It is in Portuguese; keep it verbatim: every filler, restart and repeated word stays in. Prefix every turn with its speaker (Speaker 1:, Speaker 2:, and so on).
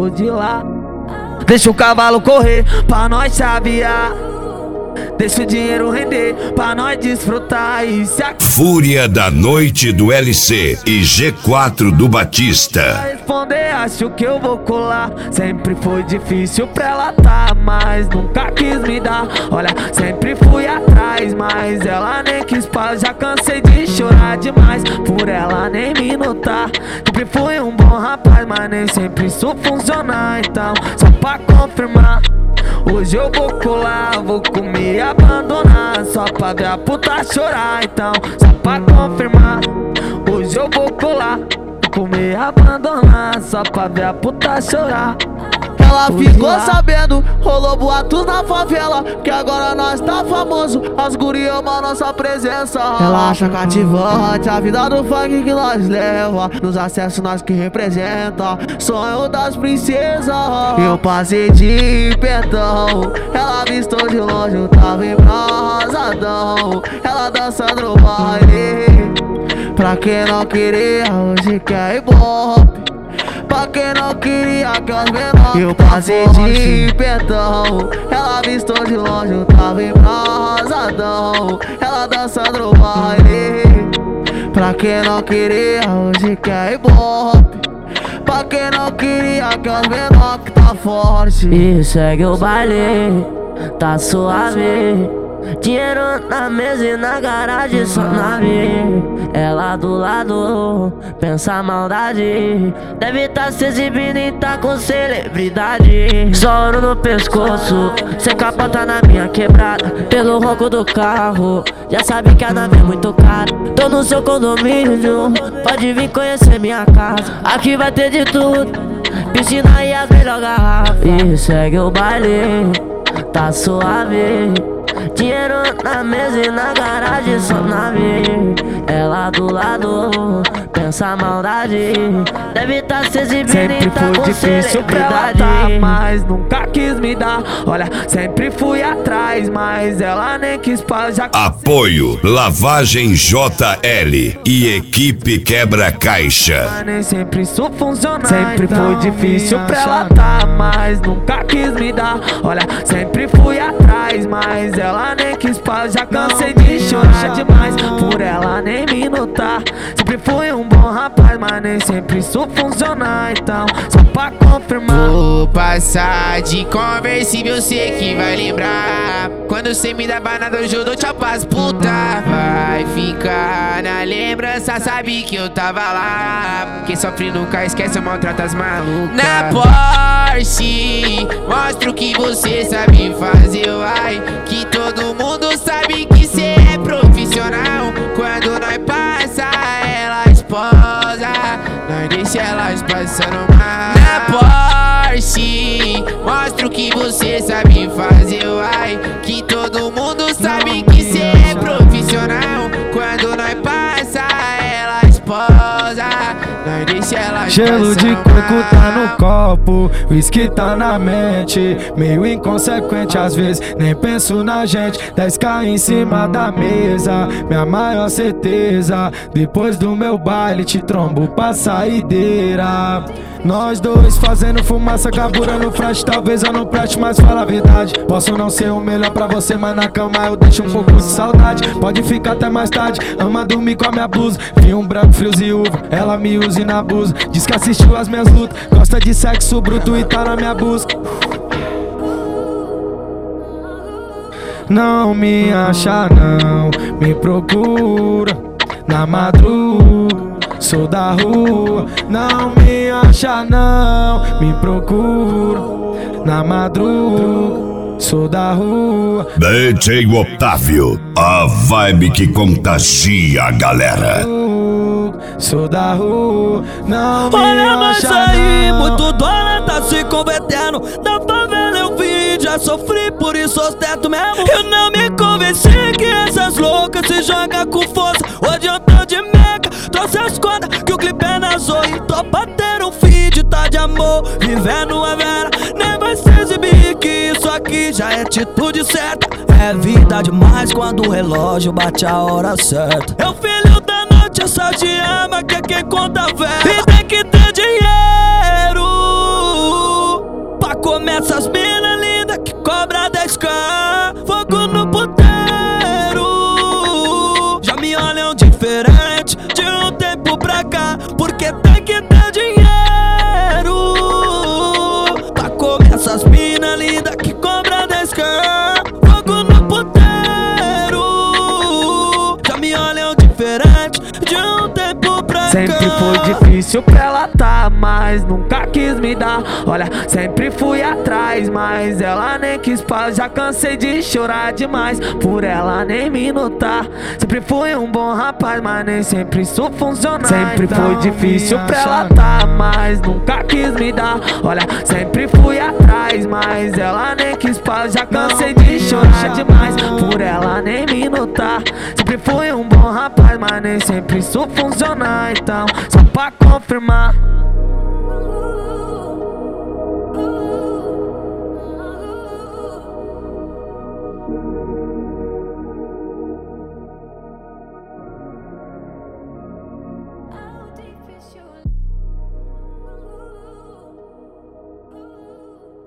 Speaker 1: lado de lá. Deixa o cavalo correr pra nós chavear, deixa o dinheiro render pra nós desfrutar e se a...
Speaker 2: Fúria da noite do L C e G quatro do Batista.
Speaker 1: Pra responder, acho que eu vou colar. Sempre foi difícil pra ela tá, mas nunca quis me dar. Olha, sempre fui atrás, mas ela nem quis paz. Já cansei de chorar demais por ela nem me notar. Sempre fui um bom rapaz, mas nem sempre isso funciona. Então, só pra confirmar, hoje eu vou colar, vou comer e abandonar, só pra ver a puta chorar. Então, só pra confirmar, hoje eu vou colar, vou comer e abandonar, só pra ver a puta chorar.
Speaker 3: Ela ficou sabendo, rolou boatos na favela, que agora nós tá famoso, as guri amam nossa presença. Ela acha cativante a vida do funk que nós leva, nos acessos nós que representa, sonho das princesas. Eu passei de pentão, ela avistou de longe, eu tava embrasadão, ela dançando no baile. Pra quem não queria, hoje quer ibope. Pra quem não queria que as menores, eu passei de pentão, ela avistou de longe, eu tava embrasadão, ela dançando no baile. Pra quem não queria, hoje quer ibope. Pra quem não queria que as menores que tá forte.
Speaker 4: E segue o baile, tá suave. Dinheiro na mesa e na garagem só nave. Ela do lado, pensa maldade. Deve tá se exibindo e tá com celebridade. Só ouro no pescoço, sem capota na minha quebrada. Pelo ronco do carro, já sabe que a nave é muito cara. Tô no seu condomínio, pode vir conhecer minha casa. Aqui vai ter de tudo, piscina e as melhores garrafas. E segue o baile, tá suave. Dinheiro na mesa e na garagem só nave. Ela do lado, pensa maldade. Deve tá se exibindo
Speaker 1: sempre
Speaker 4: e tá
Speaker 1: foi
Speaker 4: com
Speaker 1: difícil pra ela tá, mas nunca quis me dar. Olha, sempre fui atrás, mas ela nem quis paz. Já...
Speaker 2: Apoio Lavagem J L e Equipe Quebra Caixa.
Speaker 1: Mas nem sempre isso funciona. Sempre foi difícil pra ela tá, mas nunca quis me dar. Olha, sempre fui atrás, mas ela nem quis paz. Já cansei de chorar demais por ela nem me notar. Sempre fui um bom rapaz, mas nem sempre isso funciona. Então, só pra confirmar,
Speaker 5: vou passar de conversível, sei que vai lembrar. Quando cê me dava nada, hoje eu dou tchau pras puta. Vai ficar na lembrança, sabe que eu tava lá. Quem sofre nunca esquece, eu maltrato as malucas. Na Porsche, mostra o que você sabe fazer, vai. Que todo mundo sabe que cê é profissional. Quando nós passa, ela esposa, nós deixa elas passando mal. Na Porsche, mostra o que você sabe fazer, vai. Que todo mundo sabe que cê é profissional. Quando nós passa, ela esposa, nós deixa elas
Speaker 6: gelo de coco tá no copo, whisky tá na mente. Meio inconsequente às vezes, nem penso na gente. dez k em cima da mesa, minha maior certeza. Depois do meu baile te trombo pra saideira. Nós dois fazendo fumaça, carburando flash. Talvez eu não preste, mas fala a verdade. Posso não ser o melhor pra você, mas na cama eu deixo um pouco de saudade. Pode ficar até mais tarde, ama dormir com a minha blusa. Vi um branco, frios e uva, ela me usa e na abusa. Diz que assistiu as minhas lutas, gosta de sexo bruto e tá na minha busca. Não me acha não, me procura na madruga. Sou da rua, não me acha não, me procura na madruga. Sou da rua.
Speaker 2: D J Otávio, a vibe que contagia a galera.
Speaker 6: Sou da rua, não me
Speaker 7: olha mais
Speaker 6: acha
Speaker 7: aí,
Speaker 6: não.
Speaker 7: muito dólar tá se convertendo. Da favela eu vi, já sofri, por isso ostento mesmo. Eu não me convenci que essas loucas se jogam com força. Hoje eu tô de meca, trouxe as contas que o clipe é na Zoe. Tô pra ter um feed, tá de amor, vivendo a vera. Nem vai se exibir que isso aqui já é atitude certa. É vida demais quando o relógio bate a hora certa. É o filho da noite, só te ama, que é quem conta a vera. E tem que ter dinheiro começa as mina linda que cobra dez K. Fogo no puteiro, já me olham diferente de um tempo pra cá, porque tem que ter dinheiro pra comer essas mina linda que cobra dez K. Fogo no puteiro, já me olham diferente de um tempo pra cá.
Speaker 1: Sempre foi difícil pra ela tá, mas nunca quis me dar. Olha, sempre fui atrás, mas ela nem quis paz. Já cansei de chorar demais por ela nem me notar. Sempre fui um bom rapaz, mas nem sempre isso funciona. Sempre foi difícil pra ela tá, mas nunca quis me dar. Olha, sempre fui atrás, mas ela nem quis paz. Já cansei de chorar demais por ela nem me notar. Sempre fui um bom rapaz, mas nem sempre isso funciona. Então, só pra confirmar,